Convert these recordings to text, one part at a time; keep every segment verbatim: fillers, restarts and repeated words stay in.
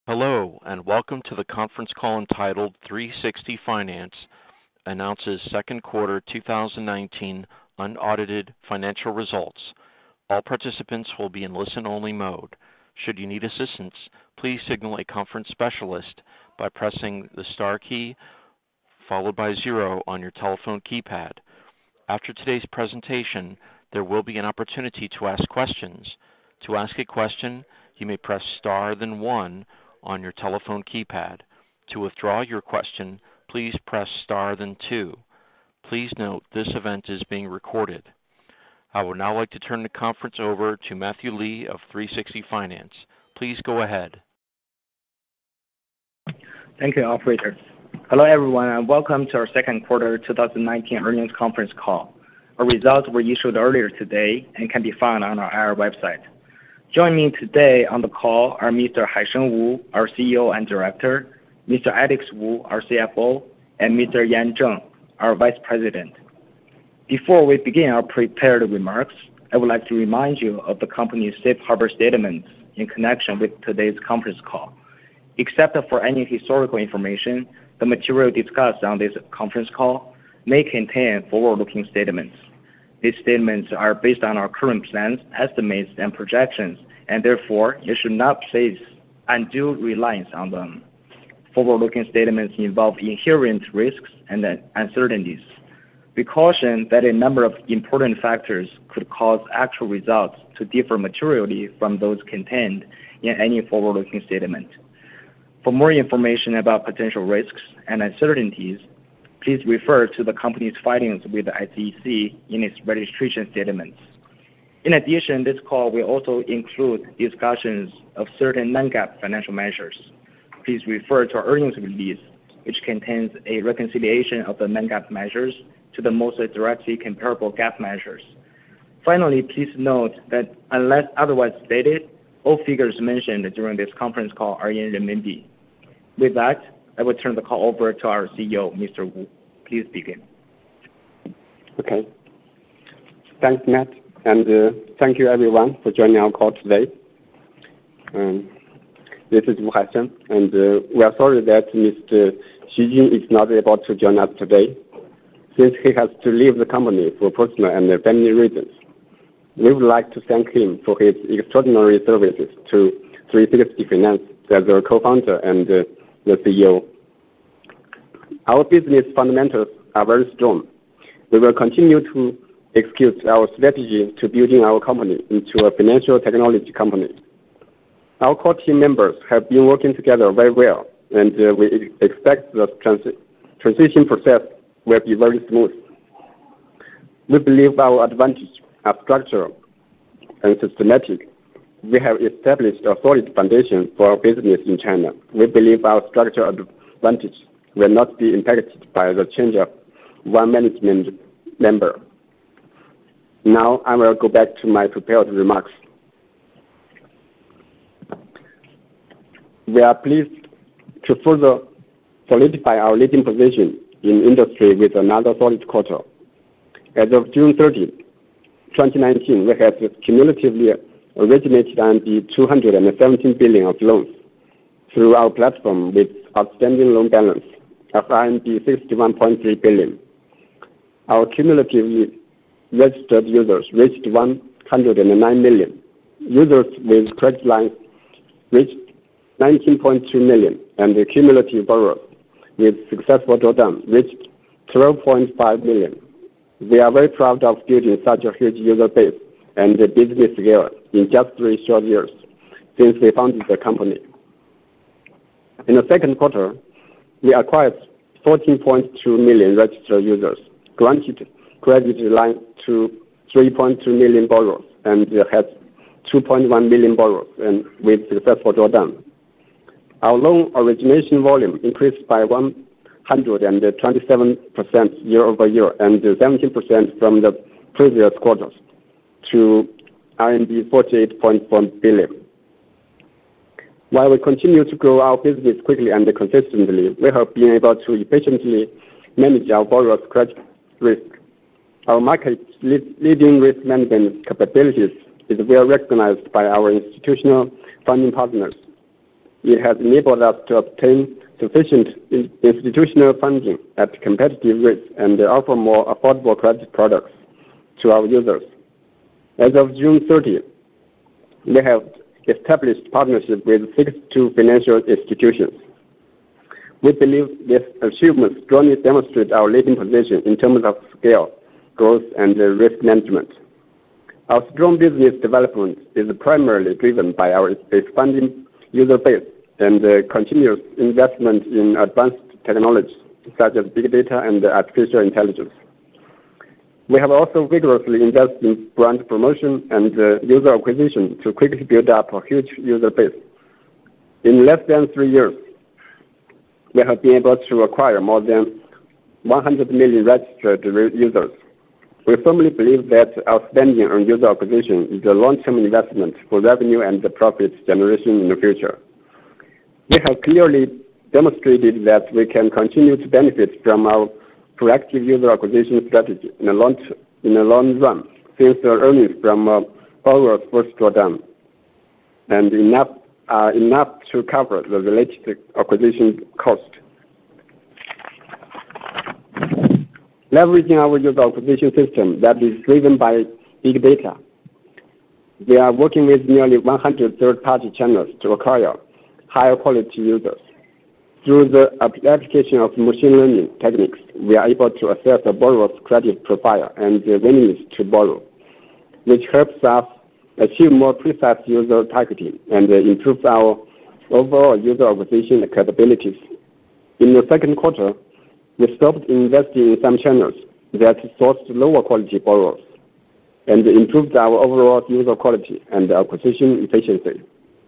Hello, and welcome to the conference call entitled three sixty Finance announces second quarter two thousand nineteen unaudited financial results. All participants will be in listen-only mode. Should you need assistance, please signal a conference specialist by pressing the star key followed by zero on your telephone keypad. After today's presentation, there will be an opportunity to ask questions. To ask a question, you may press star then one on your telephone keypad. To withdraw your question, please press star then two. Please note this event is being recorded. I would now like to turn the conference over to Matthew Lee of three sixty Finance. Please go ahead. Thank you, operator. Hello, everyone, and welcome to our second quarter two thousand nineteen earnings conference call. Our results were issued earlier today and can be found on our I R website. Joining me today on the call are Mister Haisheng Wu, our C E O and Director, Mister Alex Wu, our C F O, and Mister Yan Zheng, our Vice President. Before we begin our prepared remarks, I would like to remind you of the company's safe harbor statements in connection with today's conference call. Except for any historical information, the material discussed on this conference call may contain forward-looking statements. These statements are based on our current plans, estimates, and projections, and therefore you should not place undue reliance on them. Forward-looking statements involve inherent risks and uncertainties. We caution that a number of important factors could cause actual results to differ materially from those contained in any forward-looking statement. For more information about potential risks and uncertainties, please refer to the company's filings with the S E C in its registration statements. In addition, this call will also include discussions of certain non-GAAP financial measures. Please refer to our earnings release, which contains a reconciliation of the non-GAAP measures to the most directly comparable GAAP measures. Finally, please note that unless otherwise stated, all figures mentioned during this conference call are in renminbi. With that, I will turn the call over to our C E O, Mister Wu. Please begin. Okay. Thanks, Matt, and uh, thank you everyone for joining our call today. Um, this is Wu Haisheng, and uh, we are sorry that Mister Xu Jun is not able to join us today, since he has to leave the company for personal and family reasons. We would like to thank him for his extraordinary services to three sixty Finance as a co-founder and uh, the C E O. Our business fundamentals are very strong. We will continue to execute our strategy to building our company into a financial technology company. Our core team members have been working together very well, and uh, we expect the trans transition process will be very smooth. We believe our advantages are structural and systematic. We have established a solid foundation for our business in China. We believe our structural advantage will not be impacted by the change of one management member. Now I will go back to my prepared remarks. We are pleased to further solidify our leading position in industry with another solid quarter. As of June thirtieth, twenty nineteen, we have cumulatively originated two hundred seventeen billion of loans through our platform with outstanding loan balance of sixty-one point three billion. Our cumulatively registered users reached one hundred nine million. Users with credit lines reached nineteen point two million, and the cumulative borrowers with successful drawdown reached twelve point five million. We are very proud of building such a huge user base and the business scale in just three short years since we founded the company. In the second quarter, we acquired fourteen point two million registered users, granted credit line to three point two million borrowers, and had two point one million borrowers and with successful drawdown. Our loan origination volume increased by one hundred twenty-seven percent year over year and seventeen percent from the previous quarters to R M B forty-eight point four billion. While we continue to grow our business quickly and consistently, we have been able to efficiently manage our borrowers' credit risk. Our market-leading risk management capabilities is well recognized by our institutional funding partners. it has enabled us to obtain sufficient institutional funding at competitive rates and offer more affordable credit products to our users. As of June thirtieth, we have established partnerships with sixty-two financial institutions. We believe this achievement strongly demonstrates our leading position in terms of scale, growth, and risk management. Our strong business development is primarily driven by our expanding user base and continuous investment in advanced technologies such as big data and artificial intelligence. We have also vigorously invested in brand promotion and user acquisition to quickly build up a huge user base. In less than three years, we have been able to acquire more than one hundred million registered users. We firmly believe that our spending on user acquisition is a long-term investment for revenue and profit generation in the future. We have clearly demonstrated that we can continue to benefit from our proactive user acquisition strategy in the long, in the long run, since the earnings from uh, borrowers first draw down, and enough are enough to cover the related acquisition cost. Leveraging our user acquisition system that is driven by big data, we are working with nearly one hundred third-party channels to acquire higher quality users. Through the application of machine learning techniques, we are able to assess a borrower's credit profile and the willingness to borrow, which helps us achieve more precise user targeting and improve our overall user acquisition capabilities. In the second quarter, we stopped investing in some channels that sourced lower quality borrowers and improved our overall user quality and acquisition efficiency.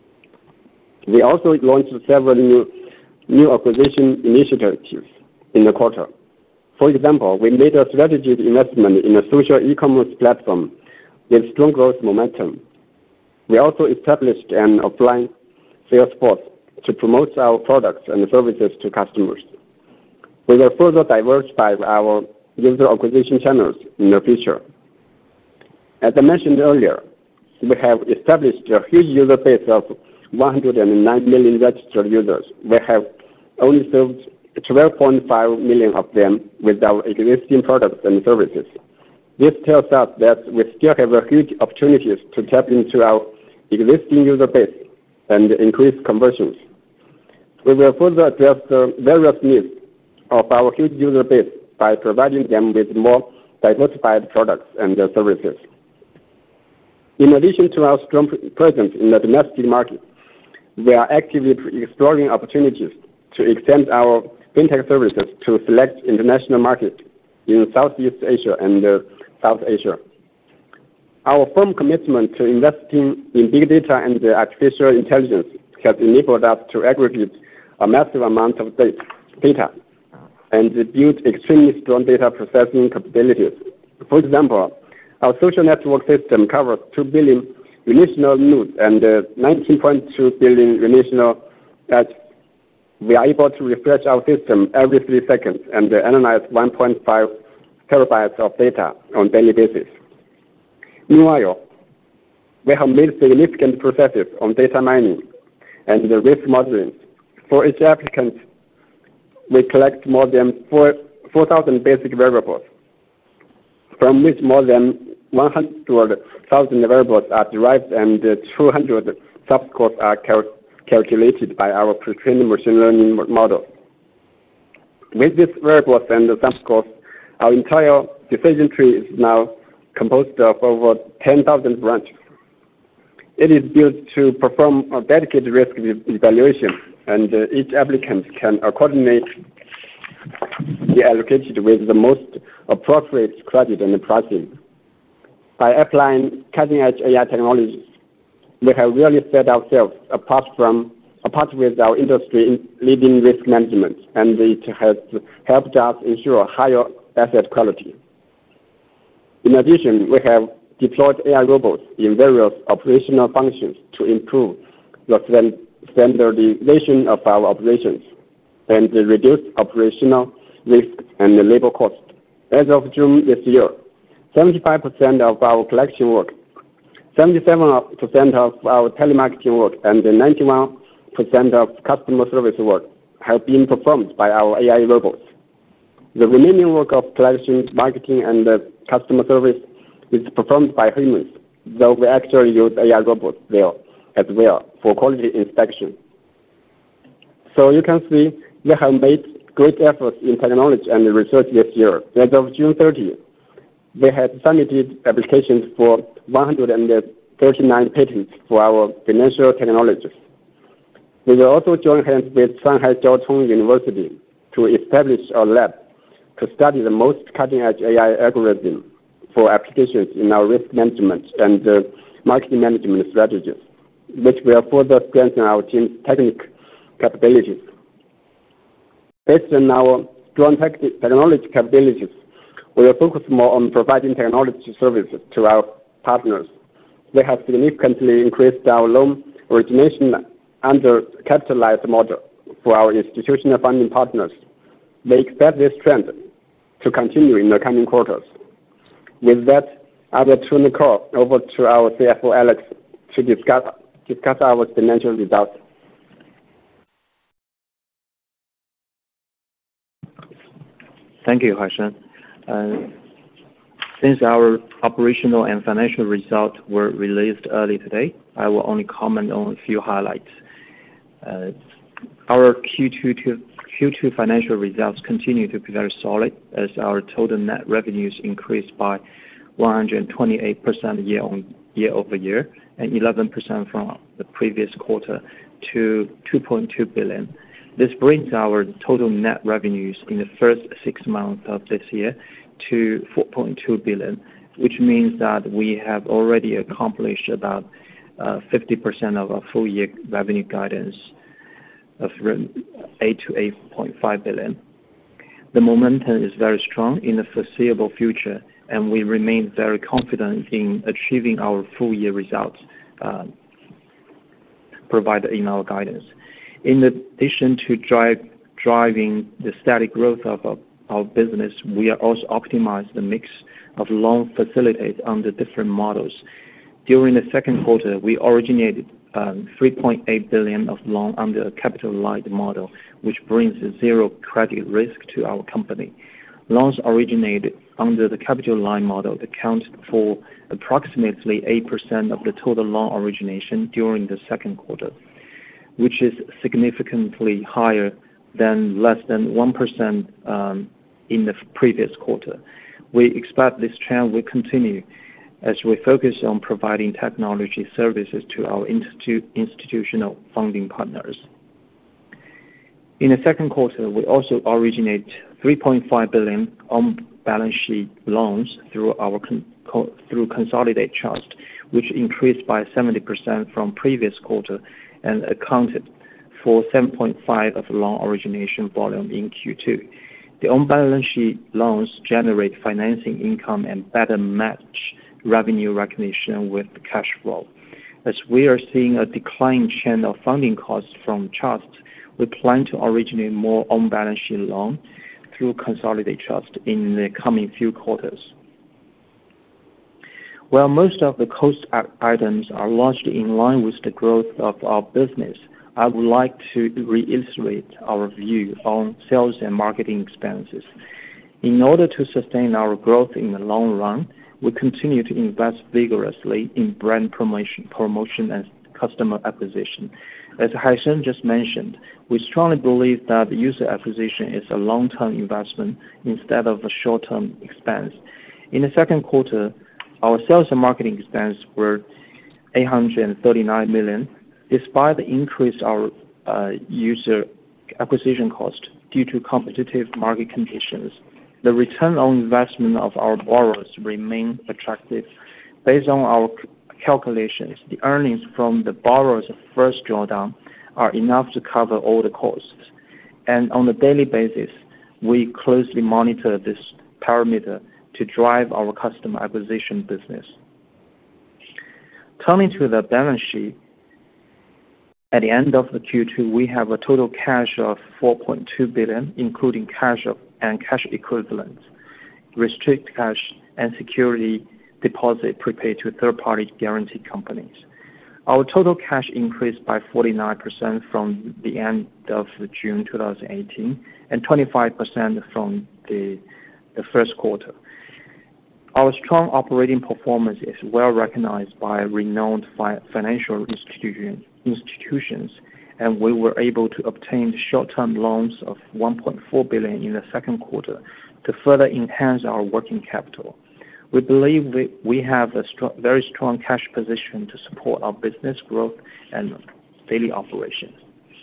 We also launched several new, new acquisition initiatives in the quarter. For example, we made a strategic investment in a social e-commerce platform with strong growth momentum. We also established an offline sales force to promote our products and services to customers. We will further diversify our user acquisition channels in the future. As I mentioned earlier, we have established a huge user base of one hundred nine million registered users. We have only served twelve point five million of them with our existing products and services. This tells us that we still have a huge opportunities to tap into our existing user base and increase conversions. We will further address the various needs of our huge user base by providing them with more diversified products and services. In addition to our strong presence in the domestic market, we are actively exploring opportunities to extend our fintech services to select international markets in Southeast Asia and uh, South Asia. Our firm commitment to investing in big data and artificial intelligence has enabled us to aggregate a massive amount of data and build extremely strong data processing capabilities. For example, our social network system covers two billion relational nodes and uh, nineteen point two billion relational ads. We are able to refresh our system every three seconds and uh, analyze one point five terabytes of data on a daily basis. Meanwhile, we have made significant progress on data mining and the risk modeling. For each applicant, we collect more than four thousand basic variables, from which more than one hundred thousand variables are derived and uh, two hundred subscores are cal calculated by our pre-trained machine learning model. With these variables and the subscores, our entire decision tree is now composed of over ten thousand branches. It is built to perform a dedicated risk evaluation, and uh, each applicant can coordinate be allocated with the most appropriate credit and pricing. By applying cutting-edge A I technologies, we have really set ourselves apart from apart with our industry-leading risk management, and it has helped us ensure higher asset quality. In addition, we have deployed A I robots in various operational functions to improve the standardization of our operations and reduce operational risk and labor costs. As of June this year, seventy-five percent of our collection work, seventy-seven percent of our telemarketing work, and ninety-one percent of customer service work have been performed by our A I robots. The remaining work of collection, marketing, and uh, customer service is performed by humans, though we actually use A I robots there as well for quality inspection. So you can see we have made great efforts in technology and research this year. As of June thirtieth, we had submitted applications for one hundred thirty-nine patents for our financial technologies. We will also join hands with Shanghai Jiao Tong University to establish a lab to study the most cutting-edge A I algorithm for applications in our risk management and uh, marketing management strategies, which will further strengthen our team's technical capabilities. Based on our strong tech technology capabilities, we will focus more on providing technology services to our partners. We have significantly increased our loan origination under capitalized model for our institutional funding partners. We expect this trend to continue in the coming quarters. With that, I will turn the call over to our C F O, Alex, to discuss, discuss our financial results. Thank you, Haisheng. Uh, since our operational and financial results were released early today, I will only comment on a few highlights. Uh, our Q two, Q two financial results continue to be very solid as our total net revenues increased by one hundred twenty-eight percent year on year over year and eleven percent from the previous quarter to two point two billion. This brings our total net revenues in the first six months of this year to four point two billion, which means that we have already accomplished about uh, fifty percent of our full year revenue guidance of eight to eight point five billion. The momentum is very strong in the foreseeable future, and we remain very confident in achieving our full year results uh, provided in our guidance. In addition to drive, driving the static growth of our, our business, we are also optimizing the mix of loan facilities under different models. During the second quarter, we originated um, three point eight billion of loan under a capital light model, which brings zero credit risk to our company. Loans originated under the capital light model account for approximately eight percent of the total loan origination during the second quarter, which is significantly higher than less than one percent um, in the previous quarter. We expect this trend will continue as we focus on providing technology services to our institu institutional funding partners. In the second quarter, we also originated three point five billion on-balance sheet loans through our con co through Consolidated Trust, which increased by seventy percent from previous quarter and accounted for seven point five percent of loan origination volume in Q two. The on-balance sheet loans generate financing income and better match revenue recognition with cash flow. As we are seeing a declining trend of funding costs from trusts, we plan to originate more on-balance sheet loans through Consolidated Trust in the coming few quarters. While most of the cost items are largely in line with the growth of our business, I would like to reiterate our view on sales and marketing expenses. In order to sustain our growth in the long run, we continue to invest vigorously in brand promotion, promotion and customer acquisition. As Haisheng just mentioned, we strongly believe that user acquisition is a long-term investment instead of a short-term expense. In the second quarter, our sales and marketing expense were eight hundred thirty-nine million, despite the increase our uh, user acquisition cost due to competitive market conditions. The return on investment of our borrowers remain attractive. Based on our calculations, the earnings from the borrower's first drawdown are enough to cover all the costs. And on a daily basis, we closely monitor this parameter to drive our customer acquisition business. Turning to the balance sheet, at the end of the Q two, we have a total cash of four point two billion, including cash of, and cash equivalents, restricted cash, and security deposit prepaid to third-party guarantee companies. Our total cash increased by forty-nine percent from the end of June two thousand eighteen and twenty-five percent from the, the first quarter. Our strong operating performance is well recognized by renowned fi financial institution, institutions, and we were able to obtain short-term loans of one point four billion dollars in the second quarter to further enhance our working capital. We believe we, we have a strong, very strong cash position to support our business growth and daily operations.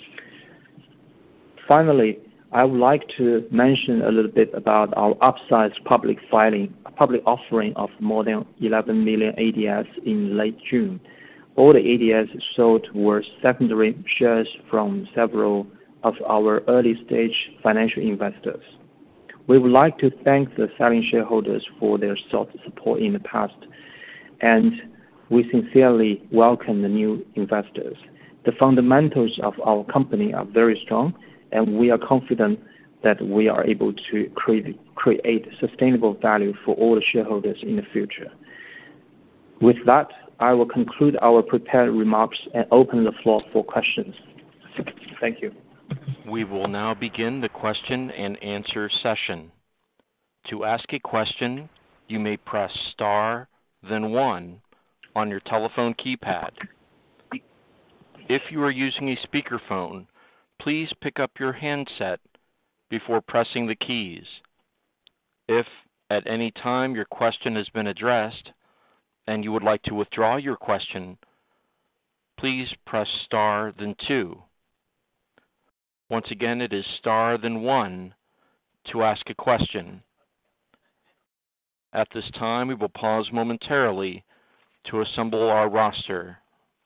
Finally, I would like to mention a little bit about our upsized public filing, public offering of more than eleven million A D S in late June. All the A D S sold were secondary shares from several of our early-stage financial investors. We would like to thank the selling shareholders for their support in the past, and we sincerely welcome the new investors. The fundamentals of our company are very strong, and we are confident that we are able to create, create sustainable value for all the shareholders in the future. With that, I will conclude our prepared remarks and open the floor for questions. Thank you. We will now begin the question and answer session. To ask a question, you may press star, then one on your telephone keypad. If you are using a speakerphone, please pick up your handset before pressing the keys. If at any time your question has been addressed and you would like to withdraw your question, please press star, then two. Once again, it is star, then one to ask a question. At this time, we will pause momentarily to assemble our roster.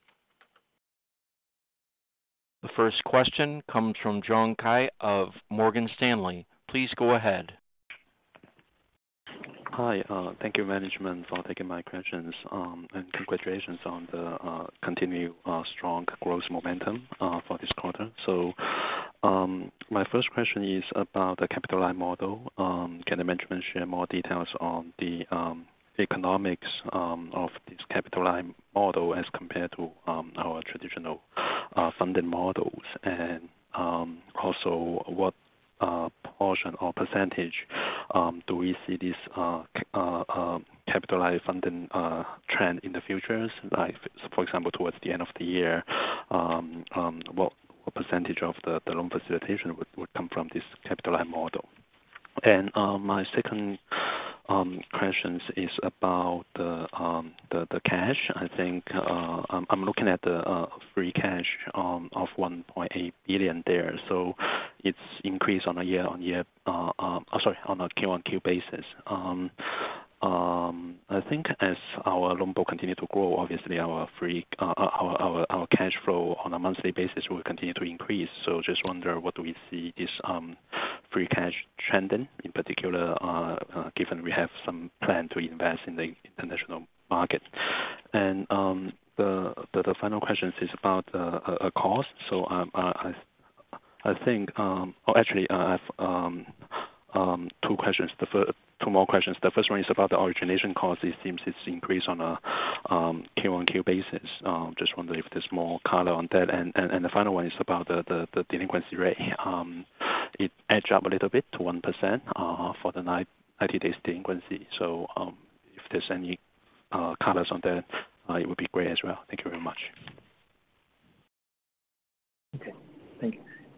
The first question comes from John Kai of Morgan Stanley. Please go ahead. Hi, uh, thank you management for taking my questions, um, and congratulations on the uh, continued uh, strong growth momentum uh, for this quarter. So um, my first question is about the capital light model. Um, can the management share more details on the um, economics um, of this capital light model as compared to um, our traditional uh, funding models, and um, also what Uh, portion or percentage um, do we see this uh, uh, uh, capitalized funding uh, trend in the futures? Like, for example, towards the end of the year, um, um, what, what percentage of the, the loan facilitation would, would come from this capitalized model? And uh, my second um, question is about the, um, the the cash. I think uh, I'm, I'm looking at the uh, free cash um, of one point eight billion there. So it's increased on a year-on-year, uh, uh, oh, sorry, on a Q-on-Q basis. Um, Um, I think as our loan book continue to grow, obviously our free, uh, our, our our cash flow on a monthly basis will continue to increase. So just wonder, what do we see this um, free cash trending, in particular, uh, uh, given we have some plan to invest in the international market. And um, the, the the final question is about uh, a cost. So um, I I think, um, oh actually uh, I have um, um, two questions. The first. Two more questions. The first one is about the origination cost. It seems it's increased on a um, Q-on-Q basis. Um, just wonder if there's more color on that. And, and, and the final one is about the, the, the delinquency rate. Um, it edged up a little bit to one percent uh, for the ninety days delinquency. So um, if there's any uh, colors on that, uh, it would be great as well. Thank you very much. Okay, thank you.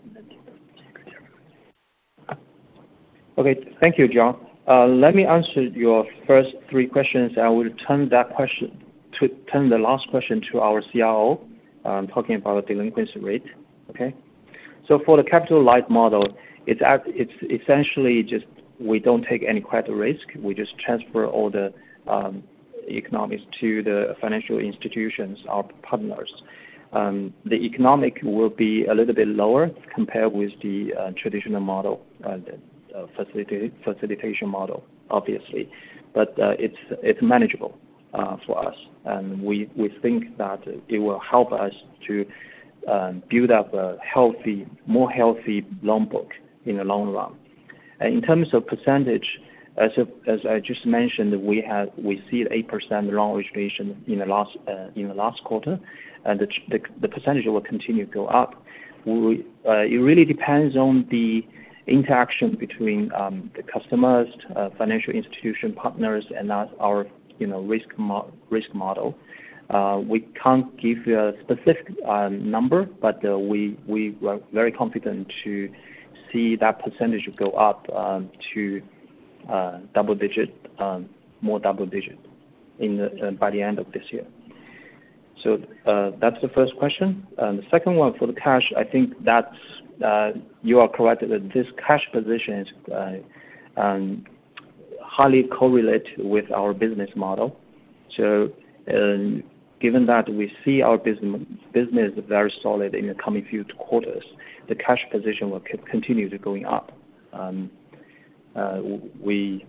Okay, thank you, John. Uh, let me answer your first three questions. I will turn that question to turn the last question to our C R O, um, talking about the delinquency rate. Okay, so for the capital light model, it's at, it's essentially just we don't take any credit risk. We just transfer all the um, economics to the financial institutions, our partners. Um, the economic will be a little bit lower compared with the uh, traditional model. Uh, the, Uh, facilita facilitation model, obviously, but uh, it's it's manageable uh, for us, and we we think that it will help us to um, build up a healthy, more healthy loan book in the long run. And in terms of percentage, as of, as I just mentioned, we have we see eight percent loan origination in the last uh, in the last quarter, and the, the, the percentage will continue to go up. We, uh, it really depends on the interaction between um, the customers, uh, financial institution partners, and us, our you know risk mo risk model. Uh, we can't give you a specific uh, number, but uh, we we were very confident to see that percentage go up um, to uh, double digit, um, more double digit, in the, uh, by the end of this year. So uh, that's the first question. And the second one for the cash, I think that's uh, you are correct that this cash position is uh, um, highly correlated with our business model. So uh, given that we see our business business very solid in the coming few quarters, the cash position will continue to going up. Um, uh, we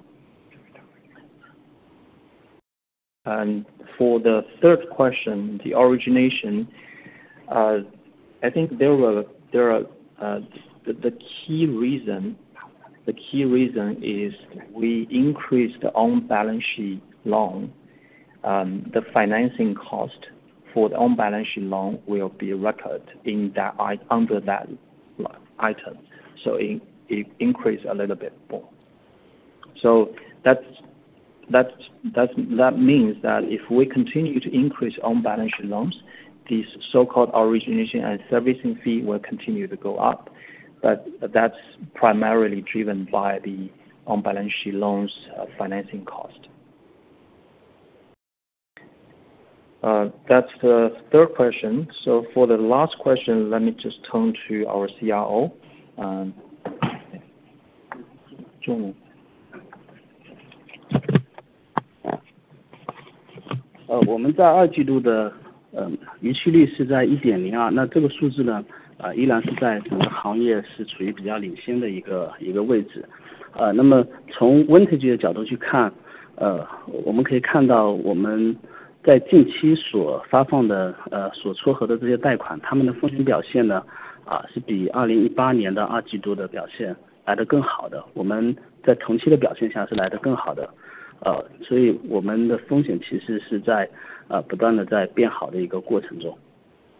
And for the third question, the origination, uh, I think there were there are uh, the, the key reason. The key reason is we increased the on-balance sheet loan. Um, the financing cost for the on-balance sheet loan will be recorded in that under that item, so it, it increased a little bit more. So that's. That, that, that means that if we continue to increase on-balance sheet loans, these so-called origination and servicing fee will continue to go up. But that's primarily driven by the on-balance sheet loans uh, financing cost. Uh, that's the third question. So for the last question, let me just turn to our C R O. Um, 呃，我们在二季度的呃逾期率是在 一点零二， 那这个数字呢，呃依然是在整个行业是处于比较领先的一个一个位置。呃，那么从 vintage 的角度去看，呃，我们可以看到我们在近期所发放的呃所撮合的这些贷款，他们的风险表现呢，啊、呃、是比二零一八年的二季度的表现来得更好的。我们在同期的表现下是来得更好的。 呃，所以我们的风险其实是在呃不断的在变好的一个过程中。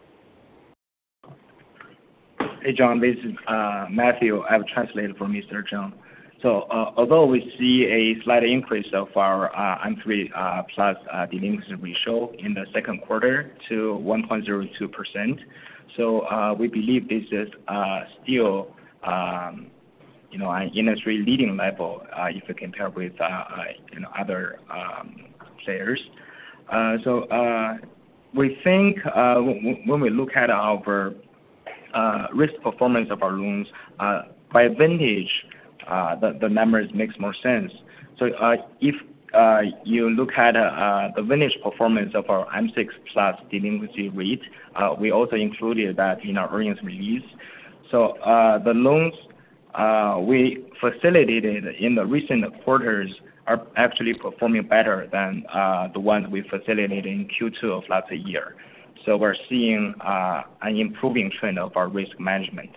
Hey John, this is uh, Matthew. I've translated for Mister Zheng. So uh, although we see a slight increase of our uh, M three uh, plus uh, delinquency ratio in the second quarter to one point zero two percent, so uh, we believe this is uh, still um, you know, an industry-leading level uh, if you compare with uh, uh, you know other um, players. Uh, so uh, we think uh, w when we look at our uh, risk performance of our loans uh, by vintage, uh, the the numbers makes more sense. So uh, if uh, you look at uh, the vintage performance of our M six plus delinquency rate, uh, we also included that in our earnings release. So uh, the loans Uh, we facilitated in the recent quarters are actually performing better than uh, the ones we facilitated in Q two of last year. So we're seeing uh, an improving trend of our risk management.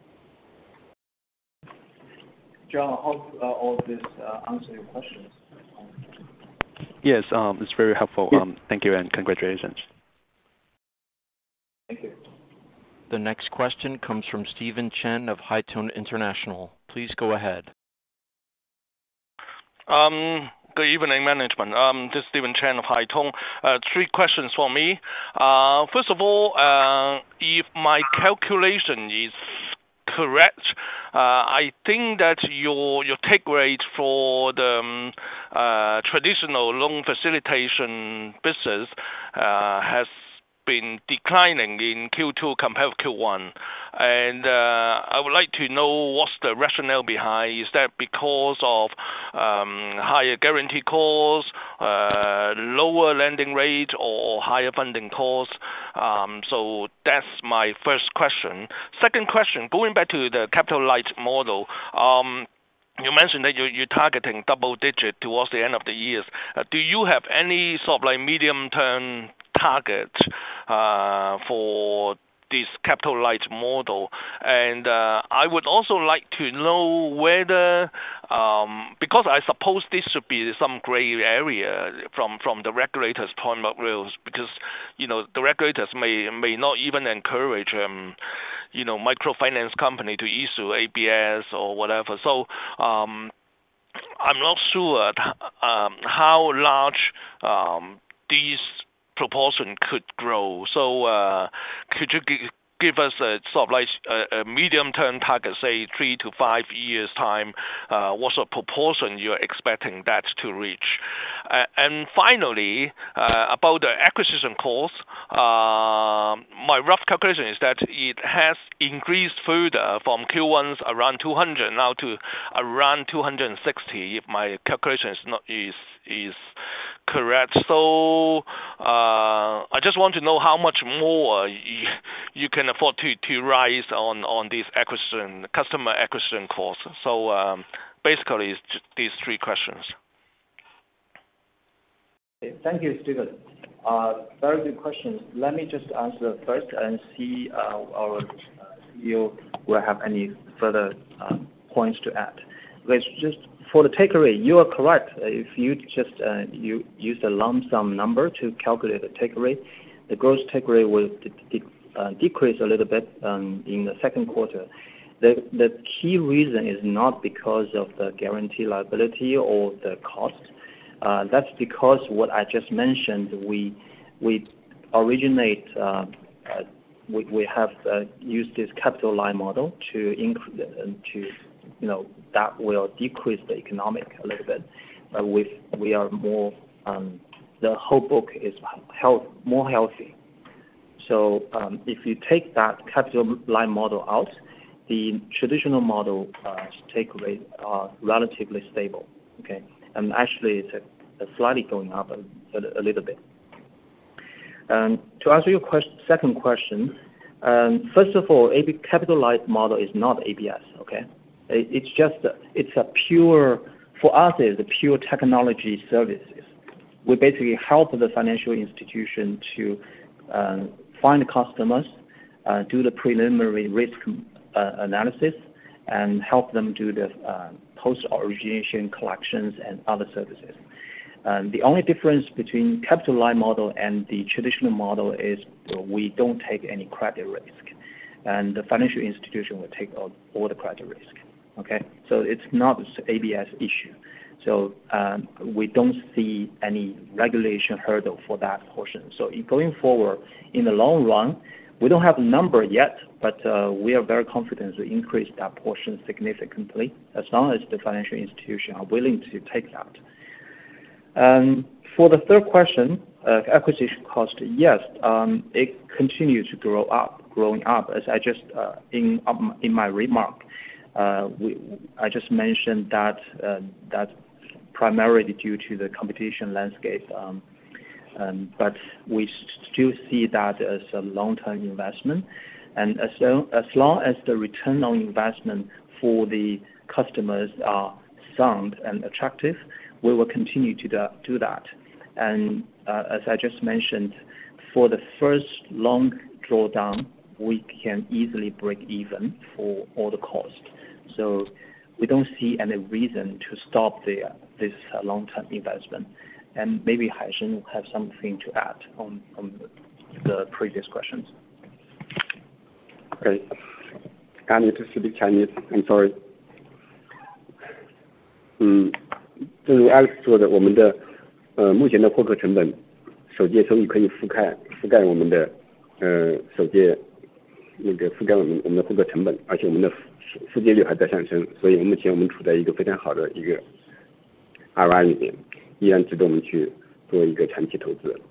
John, I hope uh, all this uh, answer your questions. Yes, um, it's very helpful. Um, thank you and congratulations. Thank you. The next question comes from Stephen Chen of Haitong International. Please go ahead. Um, good evening, management. Um, this is Stephen Chen of Haitong. Uh, three questions for me. Uh, first of all, uh, if my calculation is correct, uh, I think that your your take rate for the um, uh, traditional loan facilitation business uh, has been declining in Q two compared to Q one, and uh, I would like to know what's the rationale behind. Is that because of um, higher guarantee costs, uh, lower lending rate, or higher funding costs? Um, so that's my first question. Second question, going back to the capital light model. Um, You mentioned that you're, you're targeting double digit towards the end of the year. Uh, do you have any sort of like medium term target uh, for this capital light model. And uh, I would also like to know whether, um, because I suppose this should be some gray area from, from the regulator's point of view, because, you know, the regulators may may not even encourage, um, you know, microfinance company to issue A B S or whatever. So um, I'm not sure um, how large um, these proportion could grow. So uh, could you g- give us a sort of like a, a medium-term target, say three to five years time, uh, what sort of proportion you're expecting that to reach? Uh, and finally, uh, about the acquisition cost, uh, my rough calculation is that it has increased further from Q one's around two hundred now to around two hundred sixty, if my calculation is not is is correct. So uh, I just want to know how much more you, you can afford to, to rise on, on these acquisition, customer acquisition costs. So um, basically, it's just these three questions. Thank you, Stephen. Uh, very good questions. Let me just answer first and see uh, our C E O will have any further uh, points to add. Because just for the take rate, you are correct. If you just uh, you use a lump sum number to calculate the take rate, the gross take rate will de- de- uh, decrease a little bit um, in the second quarter. The the key reason is not because of the guarantee liability or the cost. Uh, that's because what I just mentioned, we we originate, uh, uh, we, we have uh, used this capital light model to increase, uh, to, you know, that will decrease the economic a little bit. But with, we are more, um, the whole book is health, more healthy. So um, if you take that capital light model out, the traditional model uh, take rate are relatively stable, okay? And actually, it's a, a slightly going up a, a, a little bit. Um, to answer your question, second question, um, first of all, A B capital light model is not A B S. Okay, it, it's just a, it's a pure for us. It's a pure technology services. We basically help the financial institution to uh, find customers, uh, do the preliminary risk uh, analysis, and help them do the uh, post-origination collections and other services. Um, the only difference between capital light model and the traditional model is we don't take any credit risk, and the financial institution will take all, all the credit risk. Okay, so it's not an A B S issue. So um, we don't see any regulation hurdle for that portion. So going forward, in the long run, we don't have a number yet, but uh, we are very confident to increase that portion significantly as long as the financial institutions are willing to take that. Um, for the third question, uh, acquisition cost, yes, um, it continues to grow up, growing up. As I just uh, in um, in my remark, uh, we, I just mentioned that uh, that's primarily due to the competition landscape. Um, Um, but we still see that as a long-term investment. And as, as long as the return on investment for the customers are sound and attractive, we will continue to do that. And uh, as I just mentioned, for the first long drawdown, we can easily break even for all the cost. So we don't see any reason to stop the, this uh, long-term investment. And maybe Haisheng will have something to add on, on the previous questions. Okay. I need to speak Chinese. I'm sorry. 嗯，正如 Alex 说的，我们的呃目前的获客成本，首届收益可以覆盖覆盖我们的呃首届那个覆盖我们我们的获客成本，而且我们的复借率还在上升，所以目前我们处在一个非常好的一个 R O I 里面。依然值得我们去做一个长期投资。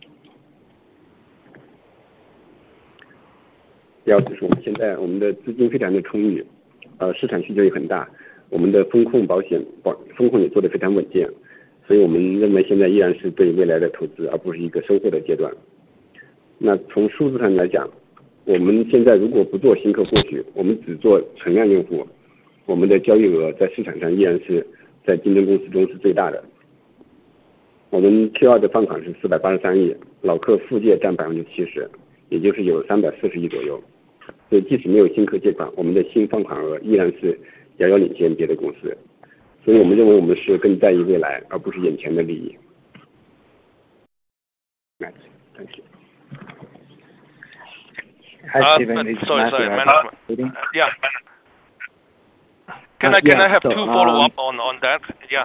第二就是我们现在我们的资金非常的充裕，呃，市场需求也很大，我们的风控保险保风控也做得非常稳健，所以我们认为现在依然是对未来的投资，而不是一个收获的阶段。那从数字上来讲，我们现在如果不做新客获取，我们只做存量用户，我们的交易额在市场上依然是在竞争公司中是最大的。我们 Q 二的放款是四百八十三亿，老客复借占百分之七十，也就是有三百四十亿左右。 所以即使没有新科借款，我们的新放款额依然是遥遥领先别的公司。所以我们认为我们是更在意未来，而不是眼前的利益。Next, thank you. Hi, Steven. Uh, It's sorry, Matthew. sorry, management. Uh, yeah. Can Uh, I can yeah, I have so, two follow um, up on on that? Yeah.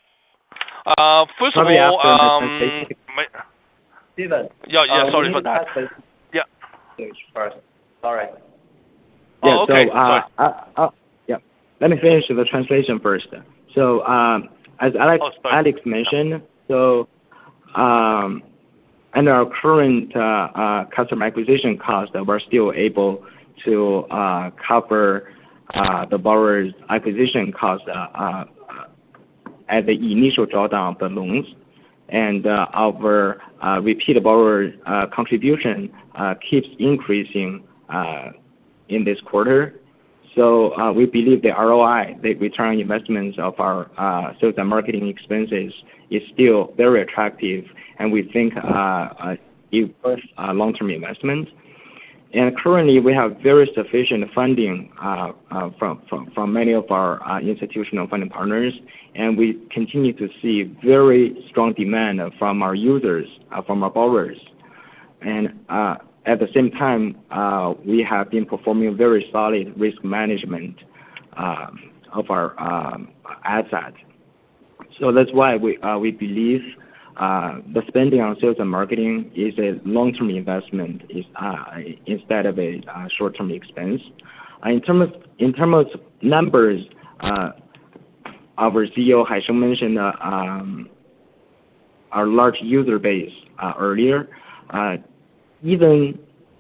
Uh, first of Probably all, after the um, presentation. my, Steven. yeah, yeah, uh, sorry we for need that. to Yeah. First. Sorry. Oh, Yeah, okay. so, uh, Sorry. uh, uh, yeah. Let me finish the translation first. So, um, as Alex, Oh, sorry. Alex mentioned, so um, under our current uh, uh, customer acquisition cost, we're still able to uh, cover uh, the borrower's acquisition cost uh, uh, at the initial drawdown of the loans. And uh, our uh, repeat borrower uh, contribution uh, keeps increasing uh, in this quarter. So uh, we believe the R O I, the return on investments of our uh, sales and marketing expenses, is still very attractive, and we think uh, uh, it's worth uh, long-term investment. And currently, we have very sufficient funding uh, uh, from, from from many of our uh, institutional funding partners, and we continue to see very strong demand from our users, uh, from our borrowers. And uh, at the same time, uh, we have been performing very solid risk management uh, of our um, assets. So that's why we uh, we believe uh, the spending on sales and marketing is a long-term investment is, uh, instead of a uh, short-term expense. Uh, in terms of, in terms of numbers, uh, our C E O Haisheng mentioned uh, um, our large user base uh, earlier. Uh, even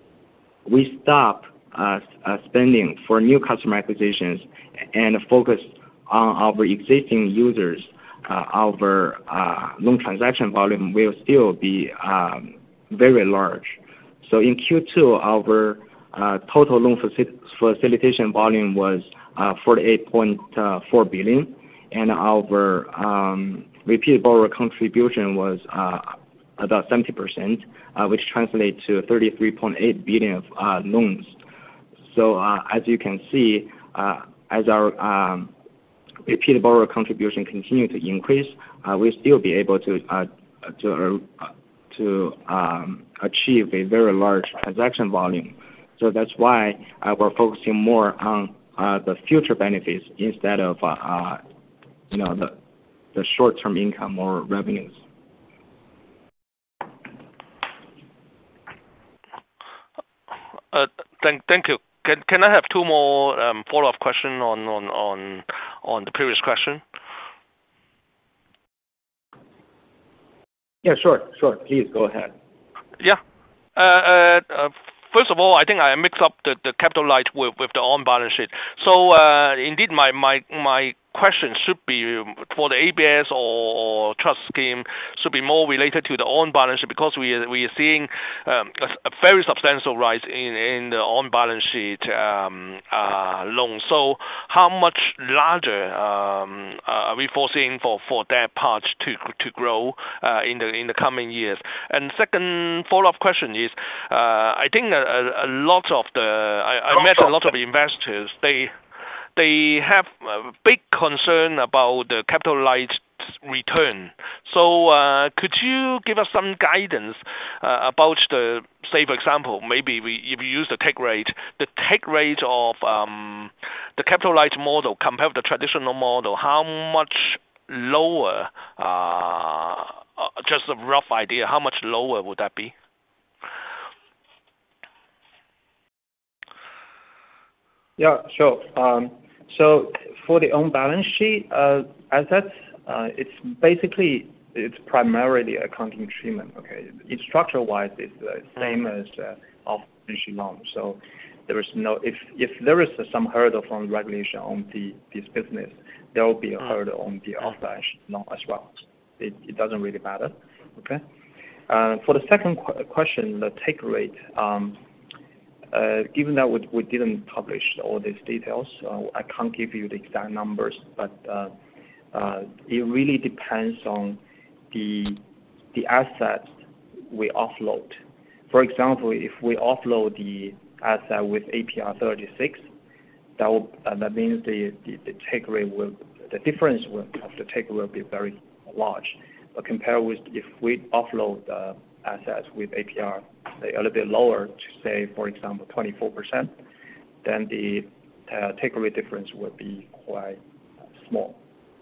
we stop uh, uh, spending for new customer acquisitions and focus on our existing users, uh, our uh, loan transaction volume will still be um, very large. So in Q two, our uh, total loan faci- facilitation volume was uh, forty-eight point four billion, and our um, repeat borrower contribution was uh, about seventy percent, uh, which translates to thirty-three point eight billion of uh, loans. So uh, as you can see, uh, as our um, repeat borrower contribution continue to increase, uh, we'll still be able to uh, to uh, to um, achieve a very large transaction volume. So that's why uh, we're focusing more on uh, the future benefits instead of uh, uh, you know the the short-term income or revenues. Uh, thank, thank you. Can can I have two more um, follow-up question on, on on on the previous question? Yeah, sure, sure. Please go ahead. Yeah. Uh, uh, uh, First of all, I think I mix up the, the capital light with, with the on-balance sheet. So uh, indeed, my, my my question should be for the A B S or, or trust scheme should be more related to the on-balance sheet, because we are, we are seeing um, a, a very substantial rise in, in the on-balance sheet um, uh, loans. So how much larger um, are we foreseeing for, for that part to to grow uh, in the in the coming years? And second follow-up question is, uh, I think a, a, a lot of the I, I met a lot of investors. They they have a big concern about the capital light return. So uh, could you give us some guidance uh, about the, say for example, maybe we, if you use the take rate, the take rate of um, the capital light model compared with the traditional model, how much lower, uh, just a rough idea, how much lower would that be? Yeah, sure. Um, so for the on-balance sheet uh, assets, uh, it's basically it's primarily accounting treatment. Okay, it's structure-wise, it's the same as uh, off-balance sheet loan. So there is no if if there is some hurdle from regulation on the this business, there will be a hurdle on the off-balance sheet loan as well. It it doesn't really matter. Okay. Uh, for the second qu- question, the take rate. Um, Uh, given that we, we didn't publish all these details, uh, I can't give you the exact numbers, but uh, uh, it really depends on the the assets we offload. For example, if we offload the asset with A P R thirty-six, that will, uh, that means the, the, the take rate will, the difference will, of the take rate will be very large. But compared with if we offload uh, assets with A P R say a little bit lower, to say for example twenty-four percent, then the uh, take rate difference will be quite small.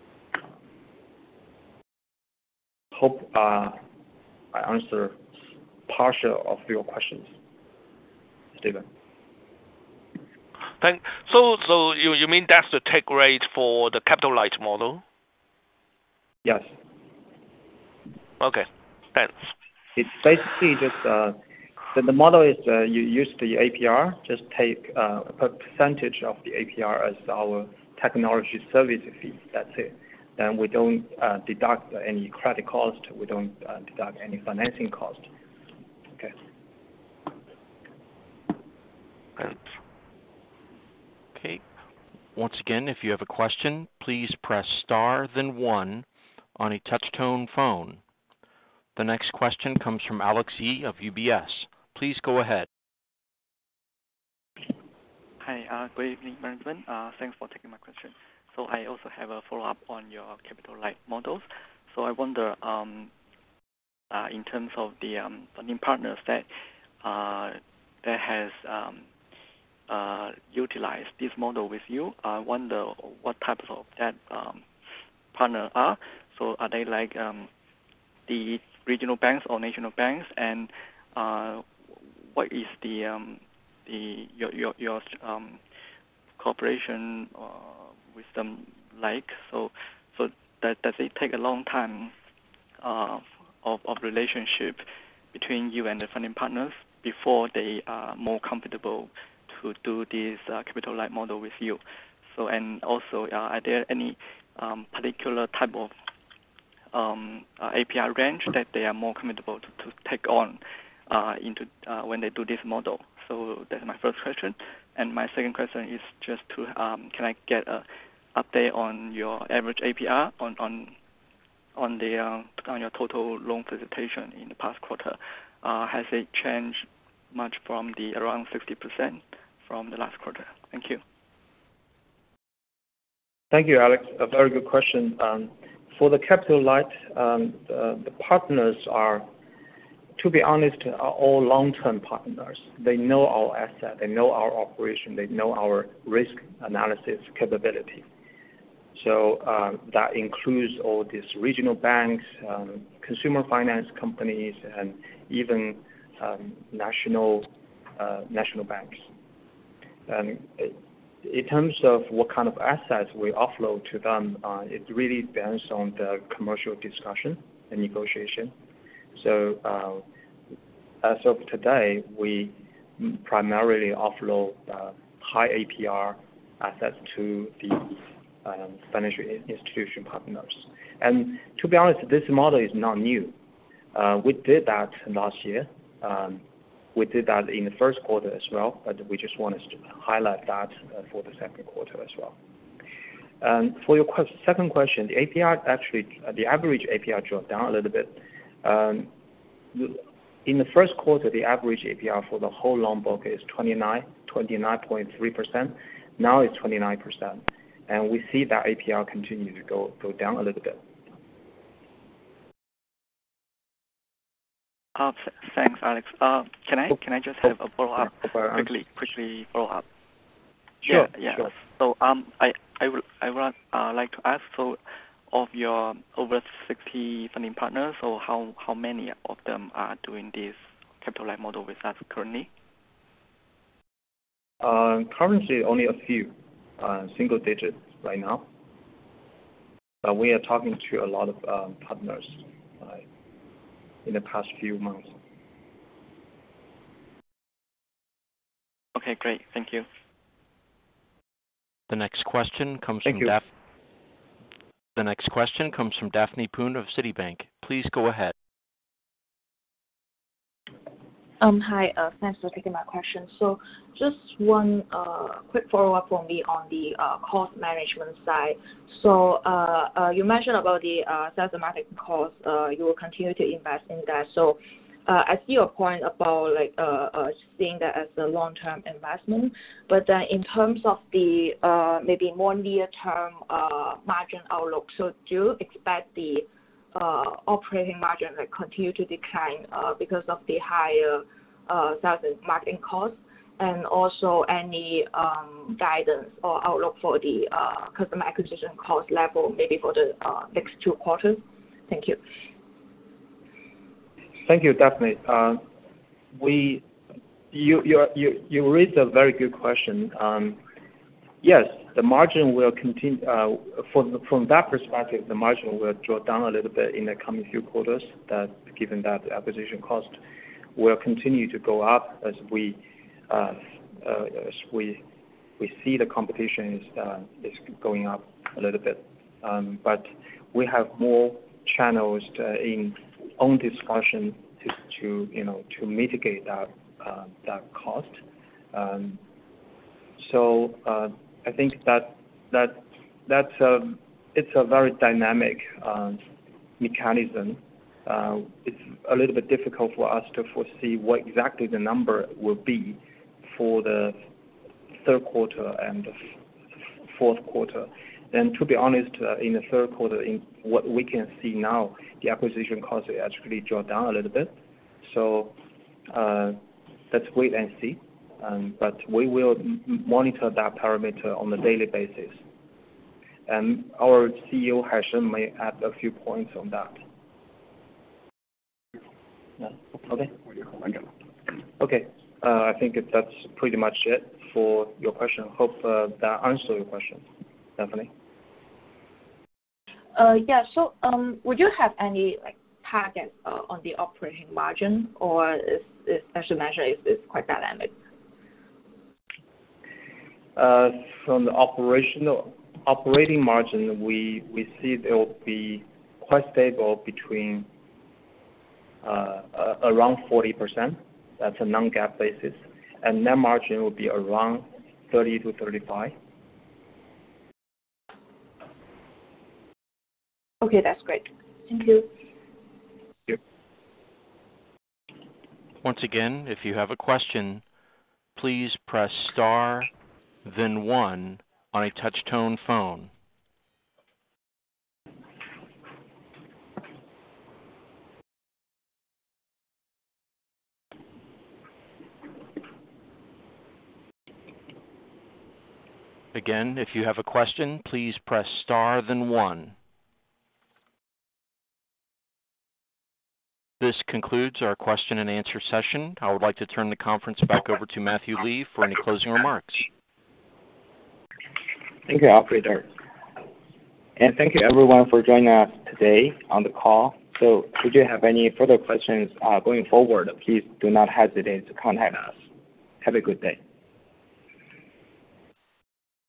Hope uh, I answer partial of your questions, Stephen. Thank, so so you, you mean that's the take rate for the capital light model? Yes. Okay, thanks. It's basically just uh, the, the model is uh, you use the A P R, just take uh, a percentage of the A P R as our technology service fee. That's it. Then we don't uh, deduct any credit cost. We don't uh, deduct any financing cost. Okay. Thanks. Okay. Once again, if you have a question, please press star then one on a touch-tone phone. The next question comes from Alex Yi of U B S. Please go ahead. Hi, uh, good evening, management. Uh, thanks for taking my question. So I also have a follow-up on your capital light models. So I wonder, um, uh, in terms of the um, funding partners that uh, that has um, uh, utilized this model with you, I wonder what types of that um, partner are. So are they like um, the regional banks or national banks, and uh, what is the um, the your your, your um, cooperation uh, with them like? So so that does it take a long time uh, of of relationship between you and the funding partners before they are more comfortable to do this uh, capital light model with you? So and also uh, are there any um, particular type of Um, uh, A P R range that they are more comfortable to, to take on uh, into uh, when they do this model? So that's my first question. And my second question is just to um, can I get an update on your average A P R on on on the uh, on your total loan facilitation in the past quarter? Uh, has it changed much from the around sixty percent from the last quarter? Thank you. Thank you, Alex. A very good question. Um, For the capital light, um, the, the partners are, to be honest, are all long-term partners. They know our asset, they know our operation, they know our risk analysis capability. So uh, that includes all these regional banks, um, consumer finance companies, and even um, national uh, national banks. And it, in terms of what kind of assets we offload to them, uh, it really depends on the commercial discussion and negotiation. So uh, as of today, we primarily offload uh, high A P R assets to the um, financial institution partners. And to be honest, this model is not new. Uh, we did that last year. Um, We did that in the first quarter as well, but we just wanted to highlight that uh, for the second quarter as well. And for your que- second question, the A P R actually, uh, the average A P R dropped down a little bit. Um, in the first quarter, the average A P R for the whole loan book is twenty-nine, twenty-nine point three percent. Now it's twenty-nine percent. And we see that A P R continue to go, go down a little bit. Uh, thanks, Alex. Uh, can I can I just have a follow up quickly? Quickly follow up. Sure. Yeah. yeah. Sure. So um, I I would I would uh, like to ask, so of your over sixty funding partners, so how how many of them are doing this capital light model with us currently? Uh, currently, only a few, uh, single digits right now. But we are talking to a lot of um, partners uh, in the past few months. Okay, great. Thank you. The next question comes Thank from you. Daph- The next question comes from Daphne Poon of Citibank. Please go ahead. Um, hi, uh, thanks for taking my question. So just one uh, quick follow-up for me on the uh, cost management side. So uh, uh, you mentioned about the uh, sales and marketing costs. Uh, you will continue to invest in that. So uh, I see your point about like uh, uh, seeing that as a long-term investment. But then in terms of the uh, maybe more near-term uh, margin outlook, so do you expect the uh, operating margin like continue to decline uh, because of the higher uh, sales and marketing costs, and also any um, guidance or outlook for the uh, customer acquisition cost level, maybe for the uh, next two quarters? Thank you. Thank you, Daphne. Uh, we, you, you, you, you raised a very good question. Um, yes, the margin will continue. Uh, from from that perspective, the margin will draw down a little bit in the coming few quarters. That given that the acquisition cost will continue to go up as we uh, uh, as we we see the competition is uh, is going up a little bit. Um, but we have more channels to, in own discussion to, to you know to mitigate that uh, that cost. Um, so uh, I think that that that's a it's a very dynamic uh, mechanism. Uh, it's a little bit difficult for us to foresee what exactly the number will be for the third quarter and the fourth quarter. And to be honest, uh, in the third quarter, in what we can see now, the acquisition cost actually draw down a little bit. So uh, let's wait and see. Um, but we will m- monitor that parameter on a daily basis. And our C E O, Haisheng, may add a few points on that. Yeah. Okay. Okay. Uh, I think that's pretty much it for your question. Hope uh, that answers your question, Stephanie. Uh, yeah. So, um, would you have any like target uh, on the operating margin, or is, is as you mentioned, is it's quite dynamic? Uh, from the operational operating margin, we we see it will be quite stable between uh, uh, around forty percent. That's a non-GAAP basis, and net margin will be around thirty to thirty-five. Okay, that's great. Thank you. Thank you. Once again, if you have a question, please press star, then one on a touch-tone phone. Again, if you have a question, please press star, then one. This concludes our question and answer session. I would like to turn the conference back over to Matthew Li for any closing remarks. Thank you, operator. And thank you everyone for joining us today on the call. So should you have any further questions uh, going forward, please do not hesitate to contact us. Have a good day.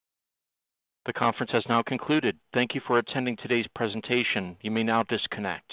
The conference has now concluded. Thank you for attending today's presentation. You may now disconnect.